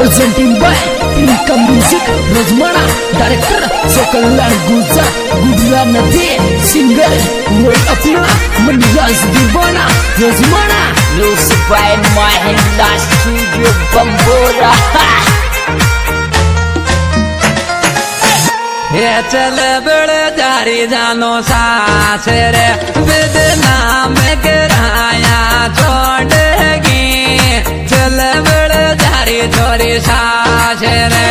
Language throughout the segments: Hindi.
presenting by Pinka Music, Rajmana, Director, Sokalan Guza, Gudla Nadi, Singer, World Apna, Mandas Divana, Rajmana, Music by Mahindra Studio Bambora. ये चल बड़े जारी जानो सास रे बदनाम कराया छोड़ेगी चल बड़े जारी छोरी सास रे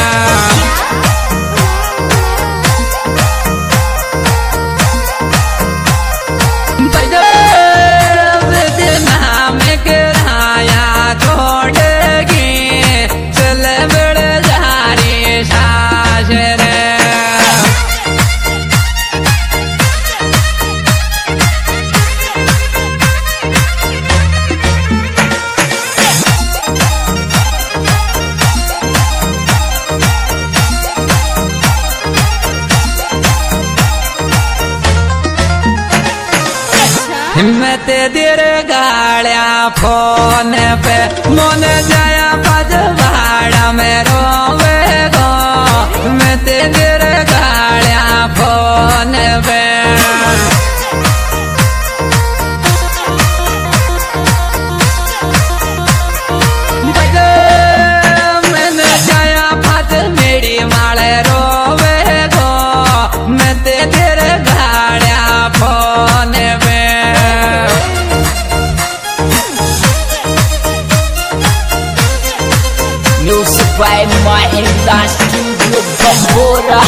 बदनाम कराया छोड़ेगी चल बड़े जारी सास रे हिम्मत दिर गाड़िया फोन पे मन जाया पजवाड़ा में रोवे गो हिम्मत दिर गाड़िया फोन पे मन जाया पज मेरी माले रोवे गो मैं दिर गाड़िया फोन पे Music by Mahindra Studio Bambora.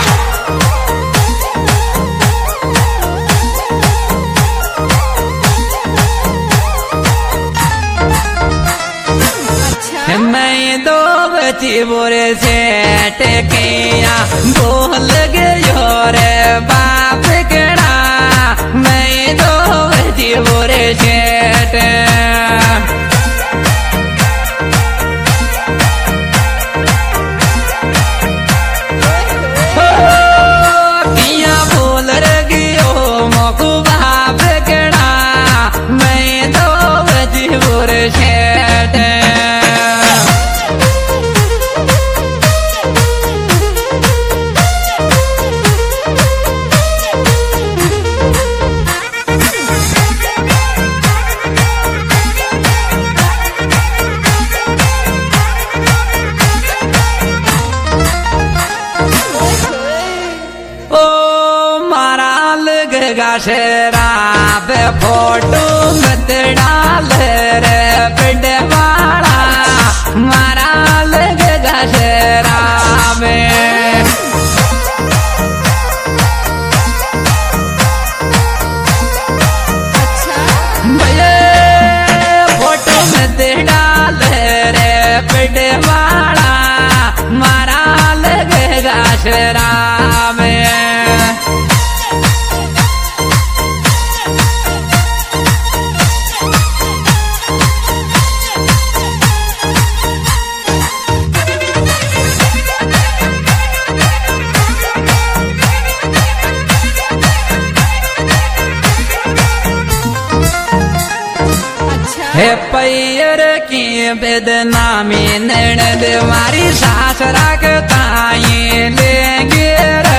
मैं दो बची बुरे से टेकिया बोल गयो रे बाप कड़ा मैं दो बची बुरे से शेरा पे फोटो मत डाल रे पिंडवाड़ा मारा लगेगा शेरा में भैया फोटो मत डाल रे पिंडवाड़ा मारा लगेगा शेरा में हे पैर की बदनामी ननद मारी सास रखताई लेंगे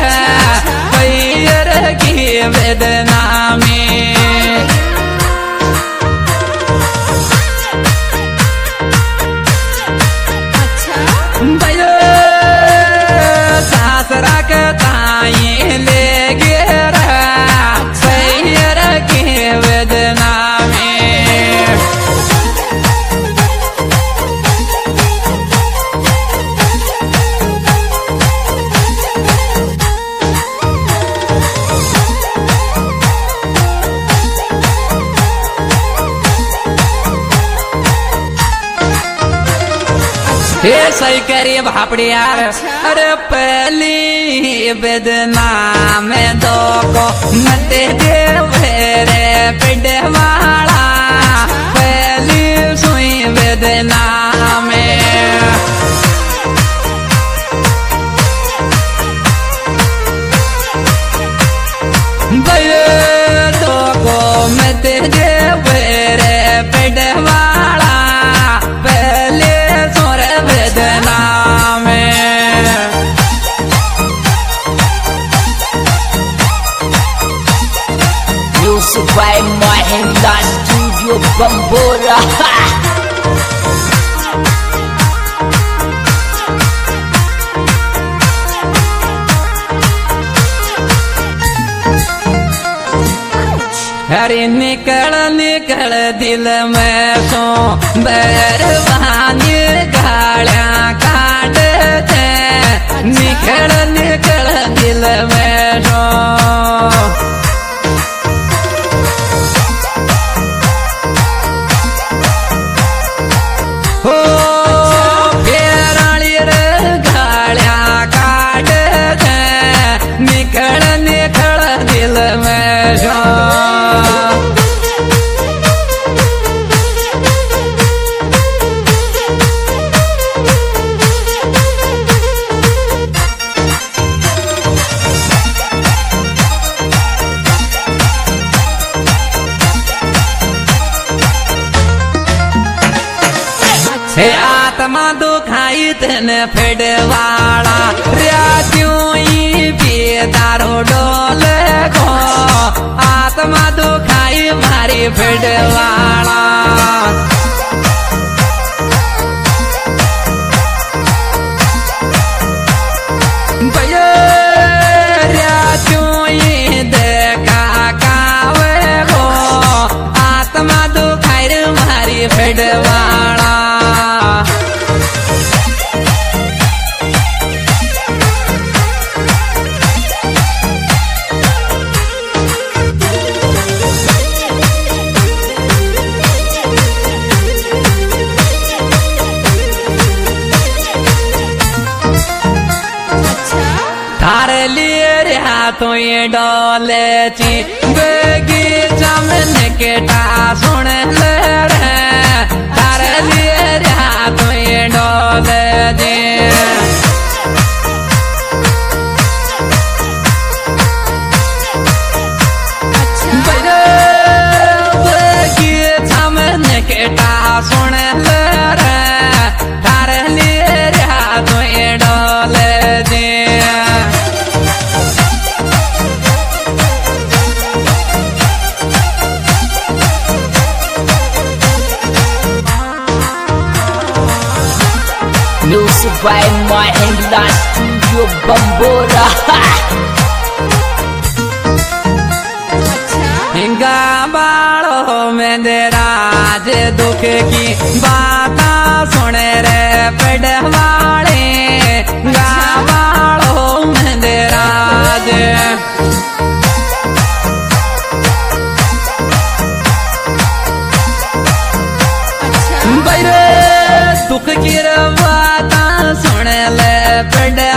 पैर की बदनामी सास रखताई लेंगे पैर की बदनामी हे सही करिए भापड़ी यार अरे पहली बदनाम दो को मत दे रे पिंडवाड़ा पहली सुई बदनाम दो को मत दे रे पिंडवाड़ा पहले सोरे वेद Bambora. अरे निकल निकल दिल में सो बैरवानी गालियां काट दे निकल निकल दिल में सो हो फेराली रे गालियां काट दे निकल निकल दिल में सो हे आत्मा दुखाई तेने फेडवाड़ा रिया क्यों ही पिए दारू डोले को आत्मा दुखाई मारी फेडवाड़ा भैया रिया क्यों ही देखा कावे को आत्मा दुखाई मारी फेडवाड़ा थारे लिए रहा तो ये डोले ची बेगी चमन के टा सुन ले रे थारे लिए रहा तो ये डोले ची बेगी चमन के टा सुन ले रे थारे लिए रहा तो ये डोले ची Music by Mahindra Studio Bambora. हिंगा बाड़ो में दे राज दुख की बाता सुने रे पेड़वाड़े गा बाड़ो में दे राज बैरे दुख की बाता सुन ले पेड़